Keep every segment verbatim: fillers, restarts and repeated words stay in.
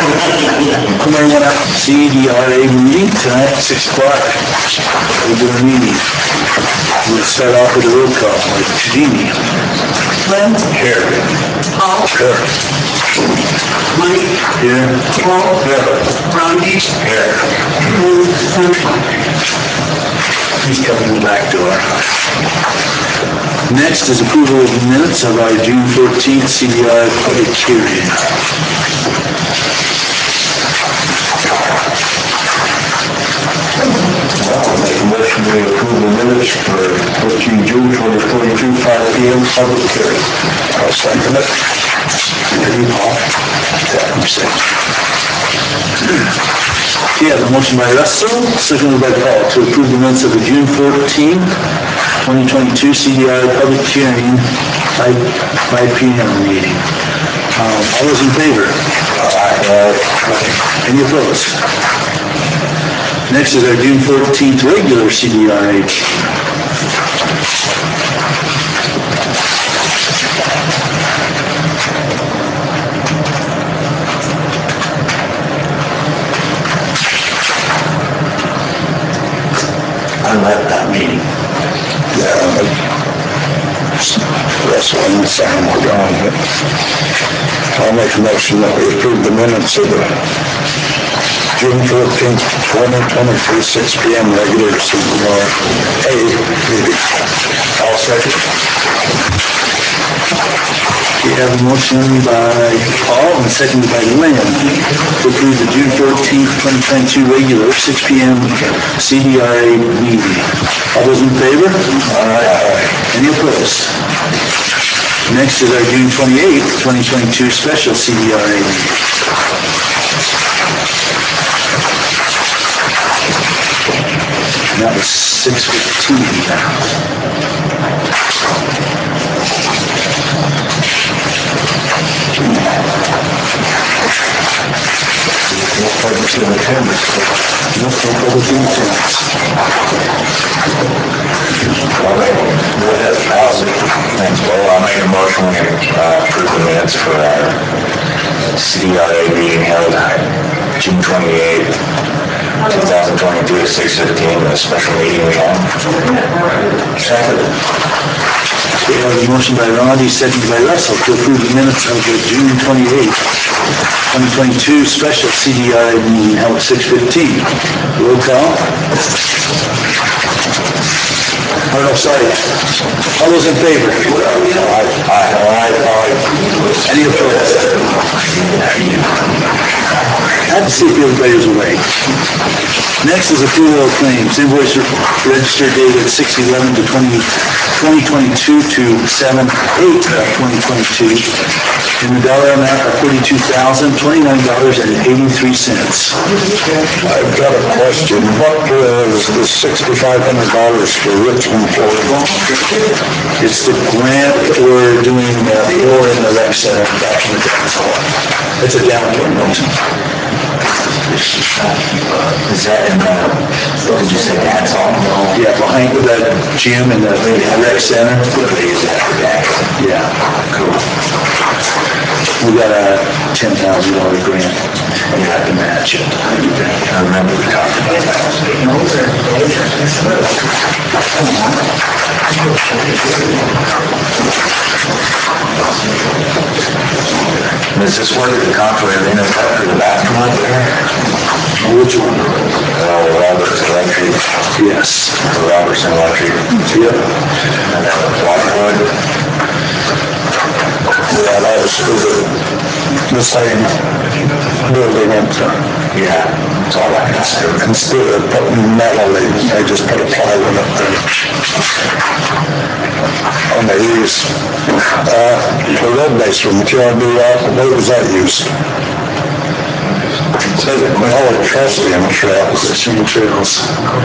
C D R A meeting tonight, six o'clock. Regular meeting. We'll start off with a roll call, like Chidini. Lynn? Here. Paul? Here. Mike? Here. Paul? Here. Rondi? Here. He's coming in the back door. Next is approval of the minutes of our June fourteenth C D R public hearing. I'll make a motion to approve the minutes for fourteen June twenty twenty-two, five P M public hearing. I'll second it. Any Paul? Yeah, second. Okay, I have a motion by Russell, seconded by Paul, to approve the minutes of the June fourteenth, twenty twenty-two C D R public hearing, five P M meeting. Um, all those in favor? Aye. Any opposed? Next is our June fourteenth regular C D R A. I left that meeting. Yeah, that's one the second we're going with. I'll make a motion that we approve the minutes of the June fourteenth, twenty twenty-three, six P M regular C D R A meeting. I'll second. We have a motion by Paul and seconded by Lynn to approve the June fourteenth, twenty twenty-two regular six P M C D R A meeting. All those in favor? Aye. Any opposed? Next is our June twenty-eighth, twenty twenty-two special C D R A meeting. And that was six fifteen. No public in attendance. No public in attendance. I'll make, go ahead, I'll, thanks, Well, I'll make a motion to uh, approve the minutes for our C D R A meeting held June twenty-eighth, twenty twenty-two at six fifteen, a special meeting we had. Second. We have a motion by Rondi, seconded by Russell, to approve the minutes of the June twenty-eighth, twenty twenty-two special C D R A meeting held at six fifteen. Roll call. Oh, no, sorry. All those in favor? Aye. Aye. Aye. Aye. Any opposed? I have to see if everybody was awake. Next is approval of claims. Invoice register dated six eleven to twenty twenty-two to seven eight twenty twenty-two in the dollar amount of forty-two thousand twenty-nine dollars and eighty-three cents. I've got a question. What was the sixty-five hundred dollars for Richmond, Florida? It's the grant for doing uh, floor in the rec center back in the dance hall. It's a down payment. Is that in the, did you say dance hall? Yeah, behind the gym and the rec center. Yeah. Cool. We got a ten thousand dollar grant. You have to match it. I remember we talked about Does this work at the contrary of the for the bathroom out there? Which one? Uh, Robert's Electric. Yes. Robertson Electric. Yep. And then Waterwood. Yeah, that was for the, the same building into. Yeah, it's all that kind of stuff. Instead of putting metal in, they just put a plywood up there. On the eaves. Uh, the road base from Q R B, uh, what was that used? It says it, well, pedestrian trails. Pedestrian trails.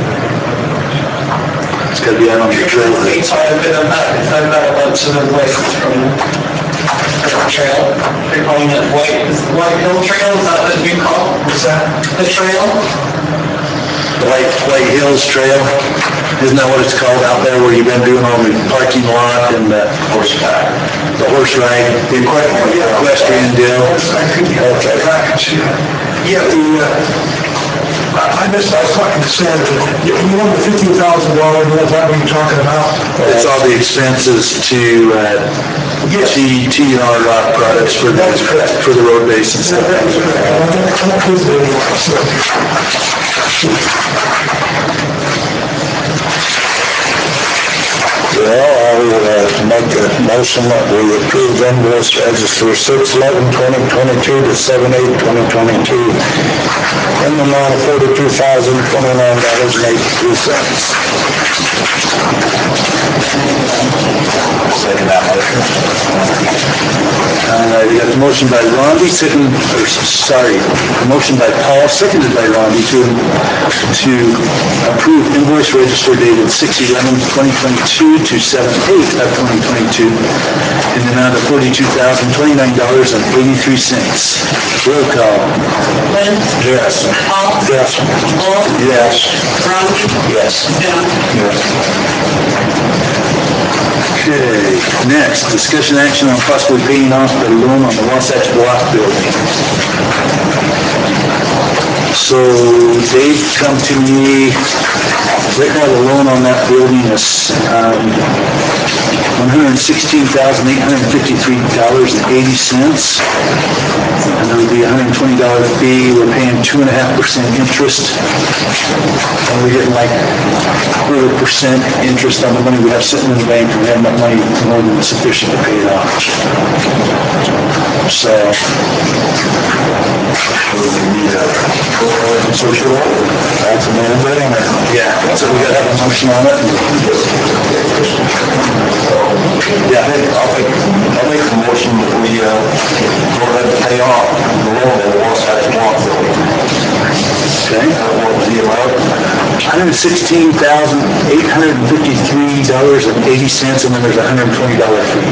It's gotta be out on the trail. It's I've been about, I've got a bunch of them away from the trail. They're calling it White, is it White Hill Trail, is that what you call it? Is that the trail? White, White Hills Trail, isn't that what it's called out there where you've been doing all the parking lot and the horse, the horse ride, the equestrian deal? Okay. ask you. Yeah, the, uh, I I missed, I was talking to Sam, you you want the fifteen thousand dollars, is that what you're talking about? It's all the expenses to, uh, Yes. T, T and R rock products for the, That's correct. for the road base and stuff. That is correct. And I think that includes the, so, Well, I will uh, make a motion that we approve invoice register six eleven twenty twenty-two to seven eight twenty twenty-two in the amount of forty-two thousand twenty-nine dollars and eighty-three cents. Second that motion. Uh, we got the motion by Rondi, second, or sorry, motion by Paul, seconded by Rondi to, to approve invoice register dated six eleven twenty twenty-two to seven eight of twenty twenty-two in the amount of forty-two thousand twenty-nine dollars and eighty-three cents. Roll call. Lynn? Yes. Paul? Yes. Paul? Yes. Ron? Yes. Sam? Yes. Okay, next, discussion action on possibly paying off the loan on the Wasatch Block building. So they've come to me, right now the loan on that building is um, one hundred sixteen thousand eight hundred fifty-three dollars and eighty cents. And there would be a one hundred twenty dollars fee. We're paying two and a half percent interest. And we're getting like quarter percent interest on the money we have sitting in the bank, and we have enough money more than sufficient to pay it off. So, So should I? That's a little bit in it. yeah, so we gotta have a motion on it. Yeah, I think, I'll make, I'll make the motion that we, uh, go ahead and pay off the loan on the Wasatch Block building. Okay. Uh, what was the amount? one hundred sixteen thousand eight hundred fifty-three dollars and eighty cents, and then there's a one hundred twenty dollars fee.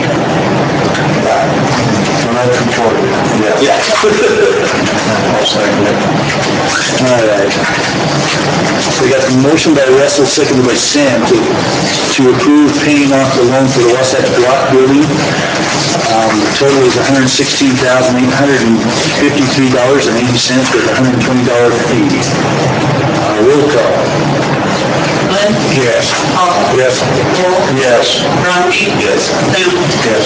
one hundred twenty. Yeah. Yeah. I'll second it. All right. So we got the motion by Russell, seconded by Sam to, to approve paying off the loan for the Wasatch Block building. Um, the total is one hundred sixteen thousand eight hundred fifty-three dollars and eighty cents with a one hundred twenty dollars fee. Uh, roll call. Lynn? Yes. Paul? Yes. Paul? Yes. Ron? Yes. Sam? Yes.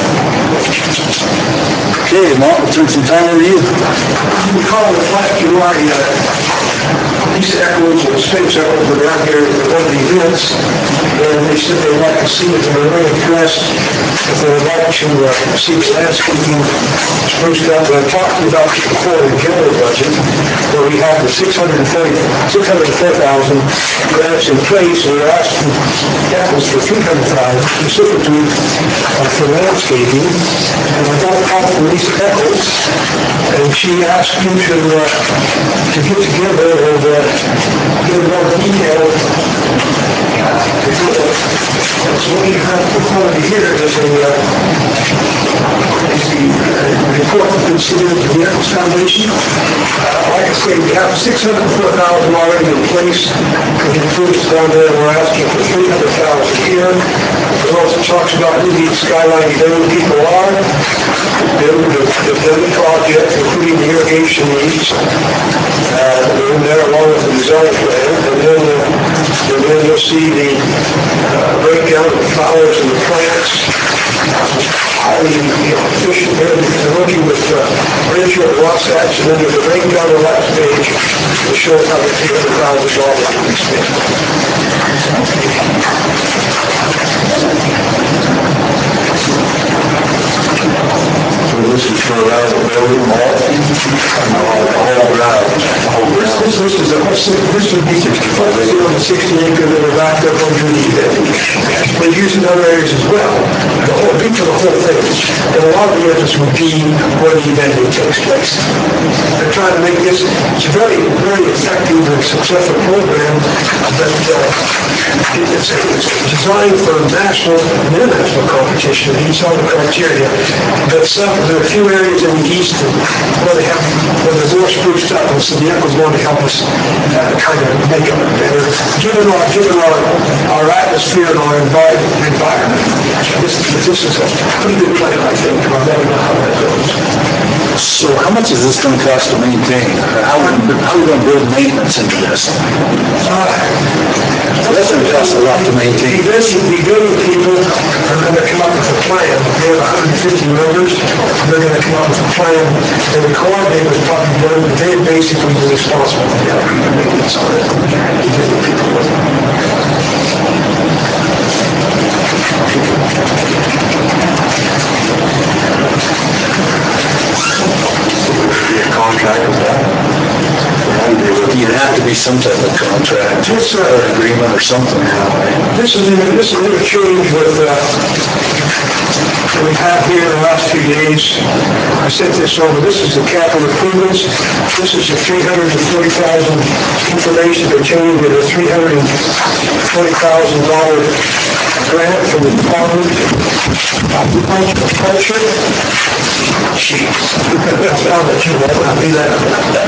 Okay, Mark, we'll turn some time over to you. you recall the last July, uh, Lisa Eccles and Spence Eccles were down here at one of the events, and they said they'd like to see if they were really impressed, if they would like to uh, see the landscaping spruced up. We're talking about before the general budget, where we have the six hundred forty, six hundred four thousand grants in place, and we're asking Eccles for three hundred thousand specifically uh, for landscaping. And I got a call from Lisa Eccles, and she asked you to, uh, to get together and, uh, get more detail. So what you have before you here is a, uh, is the uh, report that's been submitted to the Eccles Foundation. Uh, like I say, we have six hundred four thousand already in place for the improvements down there, and we're asking for three hundred thousand here. It also talks about who these skyline dome people are, the, the, the building project, including the irrigation needs, uh, in there along with the design plan, and then, uh, and then you'll see the uh, breakdown of the flowers and the plants. Highly, you know, efficient there, because they're working with uh, Rachel and Wasatch, and then there's a breakdown on the last page that shows how the three hundred thousand dollars will be spent. So this is for around the building, all? No, the whole ground. The whole This, ground. this, this is, a- this would be sixty-five, zero to sixty acre that are backed up under the, uh, we're using other areas as well. The whole, big for the whole thing. And a lot of the efforts would be where the event takes place. They're trying to make this, it's a very, very effective and successful program, but, uh, it's, it's designed for national and international competition, it meets all the criteria. But some, there are a few areas in the east where they have, where they're more spruced up, and so the echo's going to help us uh, kind of make it look better, given our, given our, our atmosphere and our environment. environment. This, this is a pretty good plan, I think. I'll never know how that goes. So how much is this going to cost to maintain? How, how are we going to build maintenance into this? Uh, That's going to cost a lot to maintain. The building, the building people are going to come up with a plan. They have one hundred fifty members. They're going to come up with a plan. And the coordinator is probably going to, they're basically responsible for the maintenance on it. The building people. Be a contract with that? You'd have to be some type of contract Yes, sir. or agreement or something. This is, in- this is interchange with, uh, that we have here in the last few days. I sent this over. This is the capital improvements. This is the three hundred forty thousand information pertaining to the three hundred forty thousand dollar grant from the Department of Agriculture. Jeez. I'll let you know. I'll be that.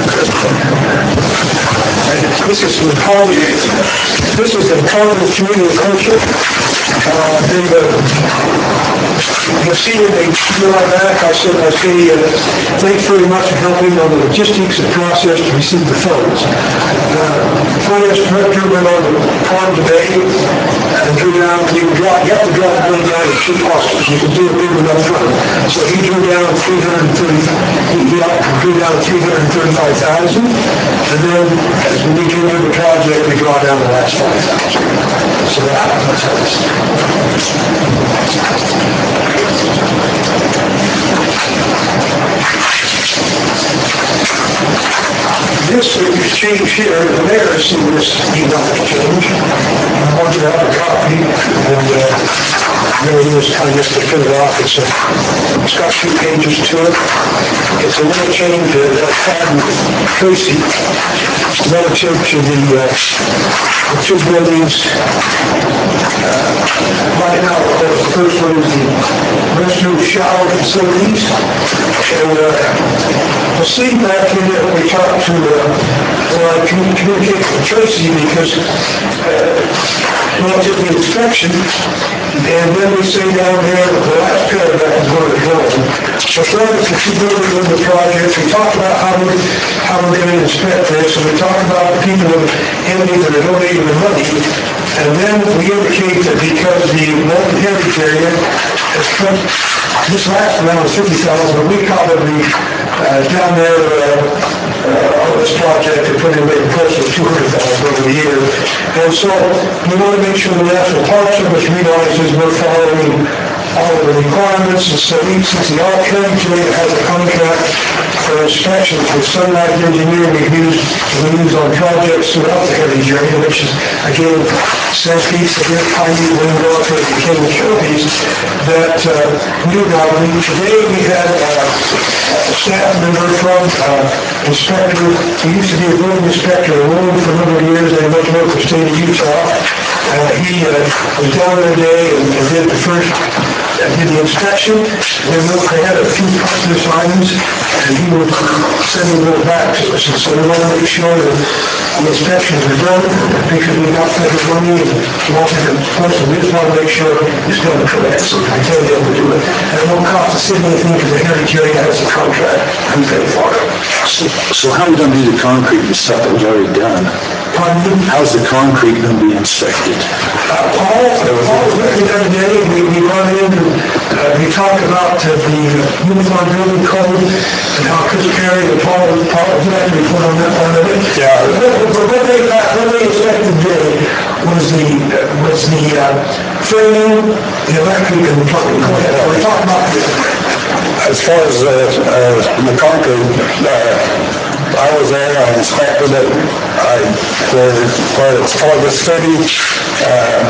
This is the Department, this is the Department of Community Culture. Uh, they, uh, you'll see when they go on back, I said, I say, uh, thanks very much for helping on the logistics and process to receive the funds. Uh, Finance Director went on the farm today and drew down, you can drop, you have to drop the money down in two parts. You can do a big one up front. So he drew down three hundred thirty, he he drew down three hundred thirty-five thousand, and then as we need to do the project, we draw down the last five thousand. So that, that's how it's. This exchange here, the mayor has seen this email exchange. I wanted to have a copy, and uh, there it is, kind of just to fill it off. It's, a, it's got two pages to it. It's a little change that I had with Tracy relative to the, uh, the two buildings. Uh, right now, of course, the first one is the restroom shower facilities. And uh, the feedback in it, when we talked to, uh, well, I commu- communicated with Tracy because uh, well, did the inspection, and then we say down there, the last paragraph is where we're going. Performance of two buildings in the project, we talk about how we, how we're going to inspect this, and we talk about the people of entities that are donating the money, and then we indicate that because the local heritage area has come, this last round was fifty thousand, but we probably, uh, down there, uh, uh, on this project, they put in maybe close to two hundred thousand over the year. And so, we want to make sure the National Park Service realizes we're following all of the requirements, and so we, since the all county area has a contract for inspections with Sunlight Engineering we've used, we use on projects throughout the heritage area, which is, again, Sesame, Severe, Piney, Windwalker, and King Showpiece, that, uh, we now, we, today we had, uh, a staff member from, uh, inspector, he used to be a building inspector in Rome for a number of years, and he went to work for the state of Utah. Uh, he, uh, was down there today and, and did the first, uh, did the inspection, and then they had a few positive items, and he will send them back to us, and so we want to make sure that the inspections are done, because we got federal money, and we want to, of course, we just want to make sure it's done correct, so we tell them to do it. And it won't cost the city anything, because the heritage area has a contract, and pay for it. So, so how are we going to do the concrete and stuff that was already done? Pardon me? How's the concrete going to be inspected? Uh, Paul, Paul was with me the other day, we, we run in, and, uh, we talked about uh, the uniform building code, and how Chris Perry and Paul, Paul was at the report on that part of it. Yeah. But but what they, got- what they inspected today was the, uh, was the, uh, framing, the electric, and the plumbing. Go ahead, we're talking about the, As far as uh, uh, the concrete, uh, I was there, I inspected it. I, where, where it's for the city, uh,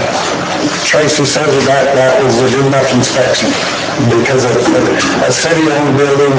Tracy says that that was a good enough inspection because it's a city-owned building.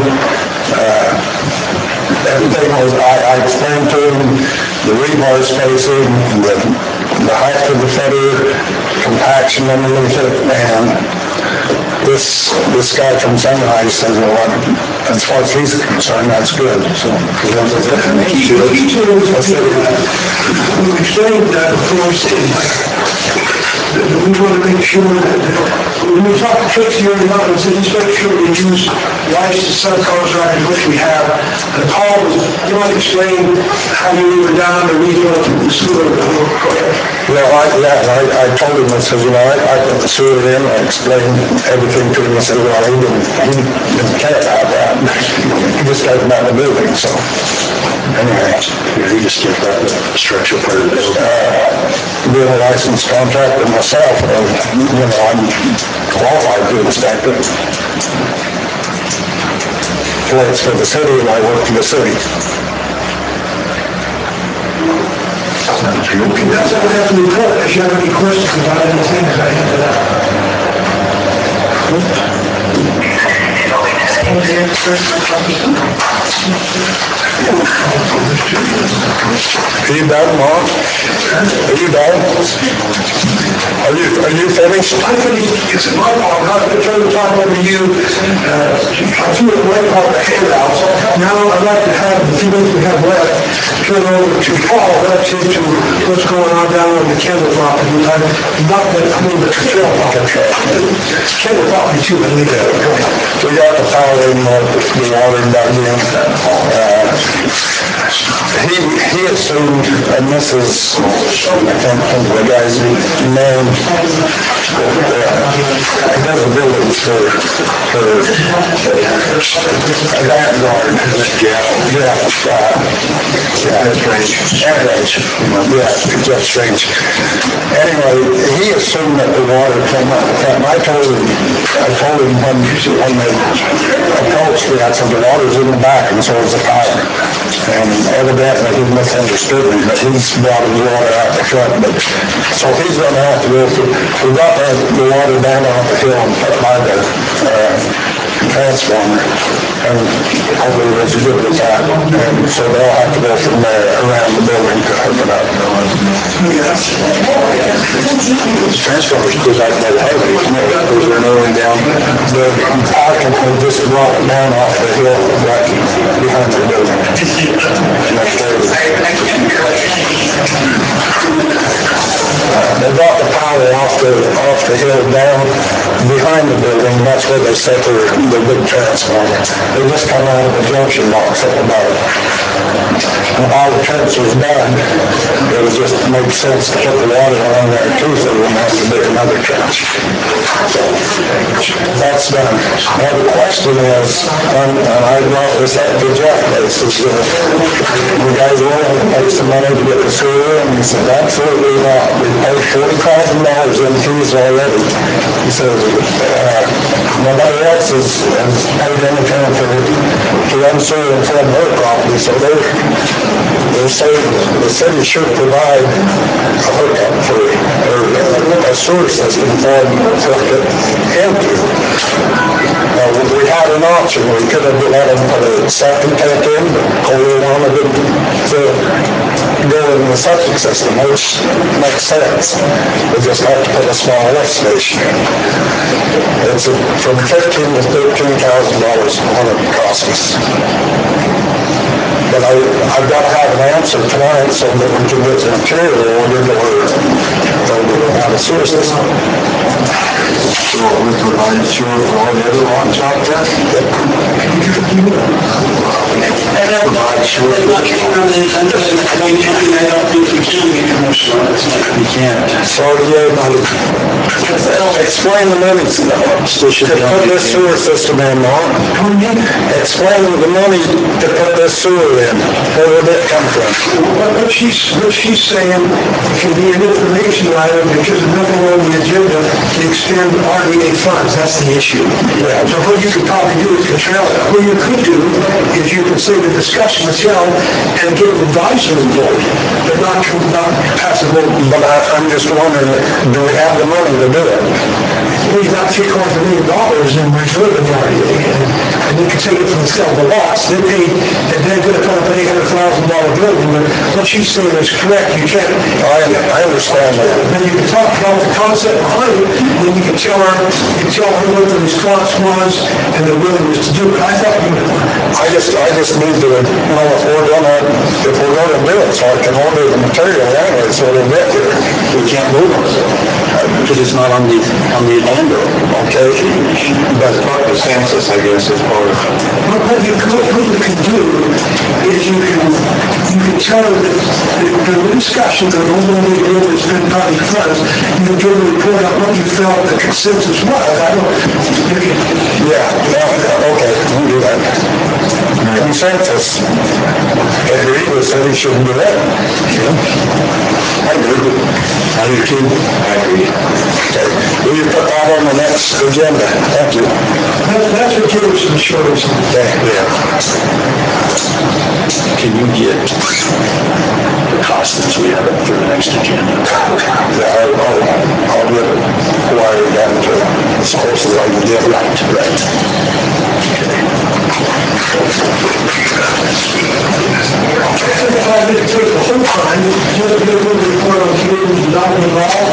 Uh, everything was, I, I explained to him the rebar spacing, the, the height of the footer, compaction underneath it, and this, this guy from Sunrise says, well, as far as he's concerned, that's good, so. Key key to it was, uh, we explained that, of course, is that we want to make sure that, when we talk to Tracy early on, we said, just make sure we use licensed subcontractors, which we have. And Paul, you want to explain how you were down or redoing the sewer? Well, I, yeah, I, I told him, I said, you know, I, I put the sewer in, I explained everything to him, I said, well, he didn't, he didn't care about that. He just cared about the building, so. Anyway. Yeah, he just skipped that structural part of it. Uh, being a licensed contractor myself, uh, you know, I'm qualified to inspect it. Well, it's for the city and I work for the city. Okay, that's all I have to report. If you have any questions about anything, I have that. Are you done, Mark? Are you done? Are you, are you finished? I finished, it's my part, I'm not trying to talk over you. Uh, I threw it right off the handout. Now I'd like to have, the few minutes we have left, turn over to Paul relative to what's going on down on the Kendall property. I'm not that, I mean, the trail property. Kendall property too, I think. We got the power in, uh, the water dug in. Uh, He, he assumed, and this is, I can't think of the guy's name, uh, he does a building for, for a Vanguard. Yeah, yeah, uh, yeah. That's strange. Anyway, yeah, Jeff Strange. Anyway, he assumed that the water came up, and I told him, I told him when, when they approached me, I said, the water's in the back, and so is the power. And evidently he misunderstood me, but he's brought his water out the front, but, so he's gonna have to go through, we got the, the water down off the hill and put by the, uh, transformer, and hopefully it was good with that, and so they'll have to go from there around the building to hook it up. The transformers goes out by the highway, isn't it? Goes there and rolling down. The power company just brought it down off the hill right behind the building. And that's where it is. They brought the power off the, off the hill down behind the building, that's where they set their, the big transformer. They just come out of the junction box up above. When all the trench was done, it was just, made sense to put the water along there too, so we wouldn't have to dig another trench. So, that's done. Now the question is, and, and I brought this up to Jeff, this is, uh, you guys want to make some money to get the sewer, and he said, absolutely not. We paid forty thousand dollars in fees already. He says, uh, nobody else has, has paid anything for, to run sewer and flood their property, so they're, they're saying the city should provide a hookup for, or a sewer system for them to hook it into. Now, we had an option, we could have let them put a septic tank in, or we wanted them to go in the septic system, which makes sense. We just have to put a small lift station in. It's a, from fifteen to thirteen thousand dollars on it costs us. But I, I've got to have an answer tonight so that we can get the material ordered or they'll have a sewer system. So we provide sewer for all the other lots out there? Provide sewer. You can't. Sorry, yeah, but explain the money to put this sewer system in, Mark. Explain the money to put this sewer in. Where would it come from? What what she's, what she's saying can be an information item because there's nothing on the agenda to extend R D A funds, that's the issue. Yeah. So what you could probably do is control, what you could do is you could say the discussion was held and give advisory vote, but not, not pass a vote. But I, I'm just wondering, do we have the money to do it? We've got three quarters of a million dollars in reserve in the R D A, and and you can take it from the sale of the lots, they paid, and they're gonna come up with eight hundred thousand dollar building, but what she's saying is correct, you can't. I, I understand that. Then you can talk about the concept behind it, and then you can tell her, you can tell her what the response was, and the willingness to do it. I thought, you know, I just, I just need to, you know, if we're gonna, if we're gonna do it, so I can order the material anyway, so it'll get here. We can't move on it, because it's not on the, on the agenda. Okay, but consensus, I guess, is part of it. what what you, what what you can do is you can, you can tell her that the the discussion that although we did has been public funds, you can give a report on what you felt the consensus was. I don't, you can, Yeah, yeah, okay, we'll do that. Consensus. Agree with said he shouldn't do that. I agree. I do too. I agree. Okay, will you put that on the next agenda? Thank you. that- that's what gives us insurance. Okay, yeah. Can you get the costumes we have for the next agenda? Yeah, I'll, I'll, I'll get it wired down to as close as I can get. Right, right. I think if I did take the whole time, just give a little report on community development involved.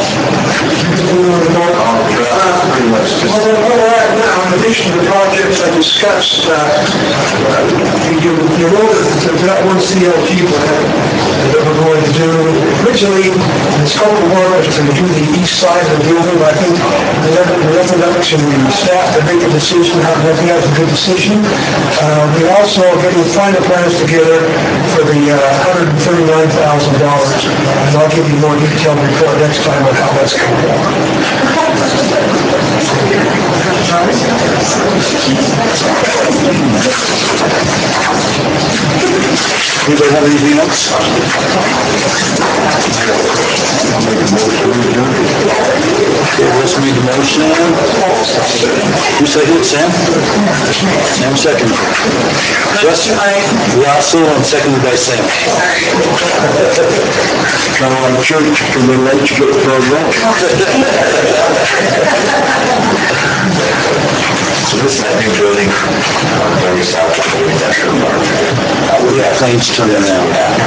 Well, where we're at now, in addition to the projects I discussed, uh, you, you know that there's that one C L G plan that we're going to do. Originally, the scope of work was to do the east side of the building, but I think we left we left it up to the staff to make a decision. I think that was a good decision. Uh, we also are getting final plans together for the uh, one hundred thirty-nine thousand dollars. And I'll give you more detailed report next time on how that's going along. Anybody have anything else? I'll make a motion. Okay, let's make a motion. Who seconded it, Sam? Sam seconded it. Russ? Russell, and seconded by Sam. Kind of like church, can we let you get the program? So this is that new building, uh, very south of the industrial park. Yeah, claims turned around.